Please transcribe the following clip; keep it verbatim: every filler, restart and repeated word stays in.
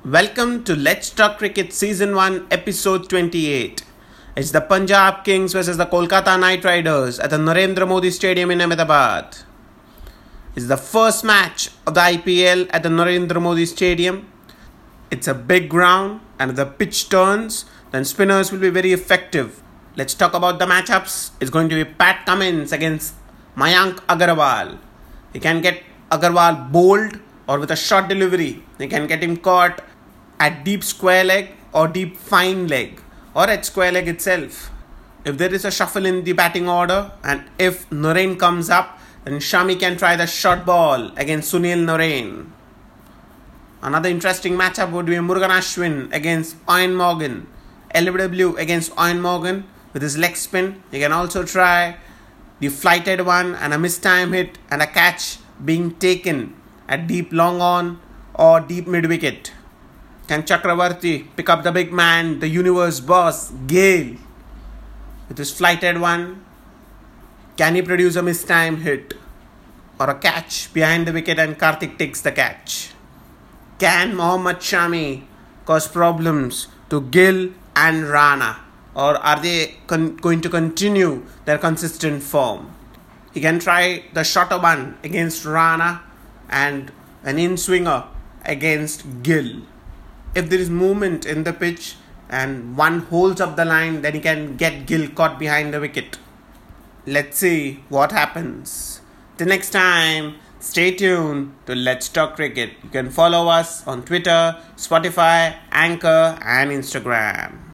Welcome to Let's Talk Cricket Season one, Episode twenty-eight. It's the Punjab Kings versus the Kolkata Knight Riders at the Narendra Modi Stadium in Ahmedabad. It's the first match of the I P L at the Narendra Modi Stadium. It's a big ground, and if the pitch turns, then spinners will be very effective. Let's talk about the matchups. It's going to be Pat Cummins against Mayank Agarwal. He can get Agarwal bowled or with a short delivery. He can get him caught at deep square leg or deep fine leg or at square leg itself. If there is a shuffle in the batting order and if Narain comes up, then Shami can try the short ball against Sunil Narain. Another interesting matchup would be Murugan Ashwin against Eoin Morgan. L B W against Eoin Morgan with his leg spin. He can also try the flighted one and a missed time hit and a catch being taken at deep long on or deep mid wicket. Can Chakravarti pick up the big man, the universe boss, Gale, with his flighted one? Can he produce a missed time hit or a catch behind the wicket and Karthik takes the catch? Can Mohammad Shami cause problems to Gill and Rana, or are they con- going to continue their consistent form? He can try the shorter one against Rana and an in-swinger against Gill. If there is movement in the pitch and one holds up the line, then he can get Gill caught behind the wicket. Let's see what happens. Till next time, stay tuned to Let's Talk Cricket. You can follow us on Twitter, Spotify, Anchor and Instagram.